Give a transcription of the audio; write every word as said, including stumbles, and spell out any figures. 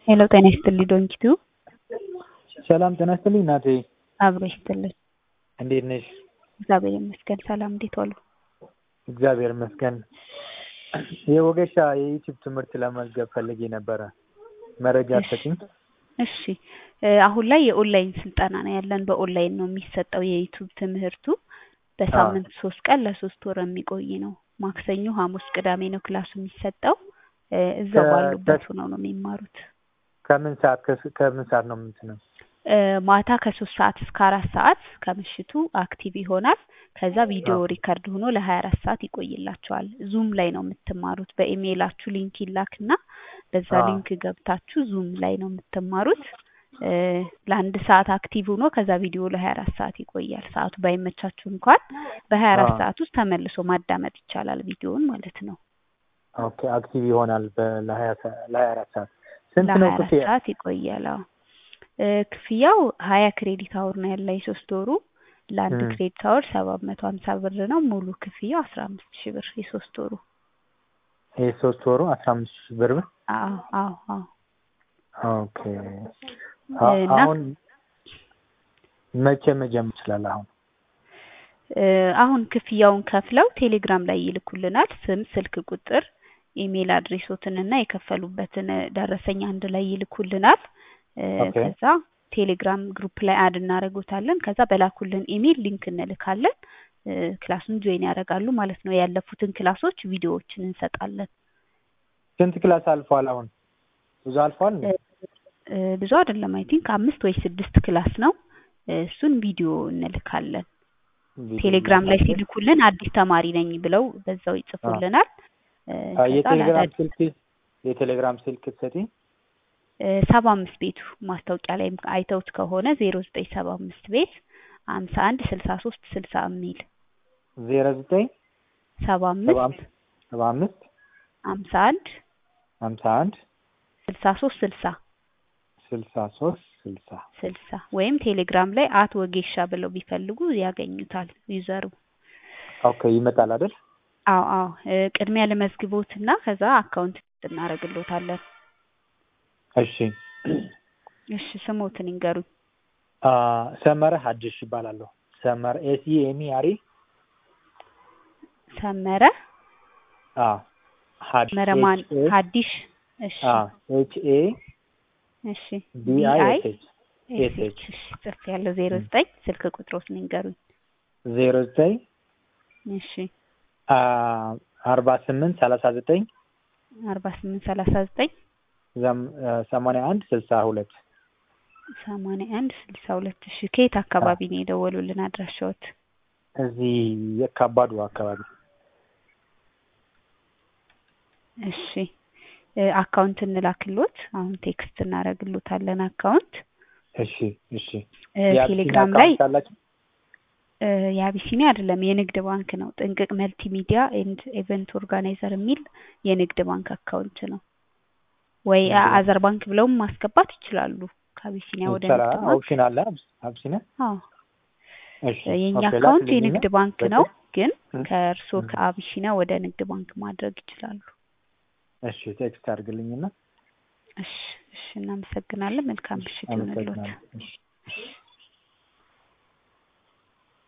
ሄሎ ጤና ይስጥልኝ ዶንኪቱ። ሰላም ጤና ይስጥልኝ እናቴ። አብሮ ይስጥልኝ። እንዴት ነሽ? እግዚአብሔር ይመስገን። ሰላም እንዴት ዋሉ? እግዚአብሔር ይመስገን። የወጌሻ የዩቲዩብ ትምህርት ለመዝገብ ፈልጌ ነበረ። መረጃ አትሰጪኝ? እሺ አሁን ላይ የኦንላይን ስልጠና ነው ያለን። በኦንላይን ነው የሚሰጠው የዩቲዩብ ትምህርቱ። በሳምንት ሶስት ቀን ለሶስት ወር የሚቆይ ነው። ማክሰኞ፣ ሐሙስ፣ ቅዳሜ ነው ክላሱ የሚሰጠው። እዛው ባሉበት ሆነው ነው የሚማሩት። ከምን ሰዓት ከምን ሰዓት ነው የምትነው? ማታ ከሶስት ሰዓት እስከ አራት ሰዓት ከምሽቱ አክቲቭ ይሆናል። ከዛ ቪዲዮ ሪከርድ ሆኖ ለሀያ አራት ሰዓት ይቆይላችኋል። ዙም ላይ ነው የምትማሩት። በኢሜይላችሁ ሊንክ ይላክና በዛ ሊንክ ገብታችሁ ዙም ላይ ነው የምትማሩት። ለአንድ ሰዓት አክቲቭ ሆኖ ከዛ ቪዲዮ ለሀያ አራት ሰዓት ይቆያል። ሰዓቱ ባይመቻችሁ እንኳን በሀያ አራት ሰዓት ውስጥ ተመልሶ ማዳመጥ ይቻላል ቪዲዮውን ማለት ነው። ኦኬ አክቲቭ ይሆናል ለሀያ አራት ሰዓት። ስንት ነው ክፍያ? ሰዓት ይቆያል። አዎ ክፍያው ሀያ ክሬዲት አወር ነው ያለው የሶስት ወሩ። ለአንድ ክሬዲት አወር ሰባት መቶ ሀምሳ ብር ነው። ሙሉ ክፍያው አስራ አምስት ሺህ ብር የሶስት ወሩ። የሶስት ወሩ አስራ አምስት ሺህ ብር? አዎ አዎ አዎ። ኦኬ አሁን መቼ መጀመር ይችላል? አሁን አሁን ክፍያውን ከፍለው ቴሌግራም ላይ ይልኩልናል። ስም፣ ስልክ ቁጥር፣ ኢሜል አድሬሶትንና የከፈሉበትን ደረሰኝ አንድ ላይ ይልኩልናል። ከዛ ቴሌግራም ግሩፕ ላይ አድ እናደርጉታለን። ከዛ በላኩልን ኢሜል ሊንክ እንልካለን። ክላሱን ጆይን ያደርጋሉ ማለት ነው። ያለፉትን ክላሶች ቪዲዮዎችን እንሰጣለን። ስንት ክላስ አልፏል? አሁን ብዙ አልፏል? ብዙ አይደለም። አይ ቲንክ አምስት ወይ ስድስት ክላስ ነው። እሱን ቪዲዮ እንልካለን። ቴሌግራም ላይ ሲልኩልን አዲስ ተማሪ ነኝ ብለው በዛው ይጽፉልናል። የቴሌግራም ስልክ የቴሌግራም ስልክ ትሰጪኝ? ሰባ አምስት ቤቱ ማስታወቂያ ላይ አይተውት ከሆነ ዜሮ ዘጠኝ ሰባ አምስት ቤት ሀምሳ አንድ ስልሳ ሶስት ስልሳ የሚል ዜሮ ዘጠኝ ሰባ አምስት ሰባ አምስት ሀምሳ አንድ ሀምሳ አንድ ስልሳ ሶስት ስልሳ ስልሳ ሶስት ስልሳ ስልሳ ወይም ቴሌግራም ላይ አት ወጌሻ ብለው ቢፈልጉ ያገኙታል ዩዘሩ። ኦኬ ይመጣል አይደል? አዎ አዎ። ቅድሚያ ለመዝግቦትና ከዛ አካውንት እናደርግልዎታለን። እሺ እሺ ስሞትን ይንገሩኝ። አ ሰመረ ሀዲሽ ይባላል። ሰመረ ኤስ ኢ ኤም ኢ አር ኢ ሰመረ አ ሀዲሽ መረማን ሀዲሽ። እሺ አ ኤች ኤ እሺ ቢ አይ ኤች ኤች ኤች እሺ ጽፍ ያለው ዜሮ ዘጠኝ ስልክ ቁጥሮትን ይንገሩኝ። ዜሮ ዘጠኝ እሺ አ አርባ ስምንት ሰላሳ ዘጠኝ አርባ ስምንት ሰላሳ ዘጠኝ ሰማንያ አንድ ስልሳ ሁለት ሰማንያ አንድ ስልሳ ሁለት። እሺ ከየት አካባቢ ነው የደወሉልን አድራሻዎት? እዚህ የካባዱ አካባቢ። እሺ አካውንት እንላክሎት። አሁን ቴክስት እናደርግሎታለን አካውንት። እሺ እሺ። ቴሌግራም ላይ የአቢሲኒያ አይደለም የንግድ ባንክ ነው። ጥንቅቅ መልቲ ሚዲያ ኤንድ ኢቨንት ኦርጋናይዘር የሚል የንግድ ባንክ አካውንት ነው። ወይ አዘር ባንክ ብለውም ማስገባት ይችላሉ። ከአቢሲኒያ ወደ ንግድ ባንክ ኦፕሽን አለ አቢሲኒያ? አዎ እሺ። የኛ አካውንት የንግድ ባንክ ነው፣ ግን ከእርሶ ከአቢሲኒያ ወደ ንግድ ባንክ ማድረግ ይችላሉ። እሺ ቴክስት አድርግልኝና። እሺ እሺ። እናመሰግናለን። መልካም ምሽት ይሁንልዎት።